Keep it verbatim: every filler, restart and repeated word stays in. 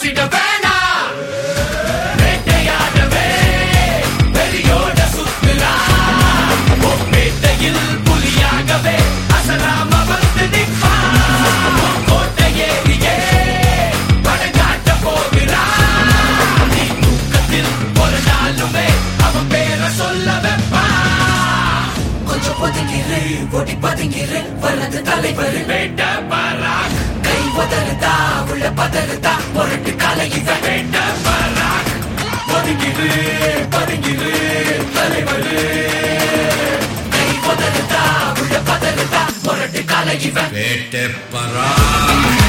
பேசிட வேணா வேட்டையாடவே வெளியோட சுத்துறா பேட்டையில் புலியாகவே அசராம வந்து நிற்பா கோட்டை ஏறியே படங்காட்ட போகிறா நீ தூக்கத்தில் ஒரு நாளுமே அவன் பேரை சொல்ல வைப்பா கொஞ்சம் ஒதுங்கிரு ஒட்டி பதுங்கிரு வலது தலைவர் வேட்ட பராக் கை உதறுதா உள்ள பதறுதா முரட்டு காலை இவன் வேட்ட பராக் ஒதுங்கிரு பதுங்கிரு தலைவர் கை உதறுதா உள்ள பதறுதா முரட்டு காலை இவன் வேட்ட பராக்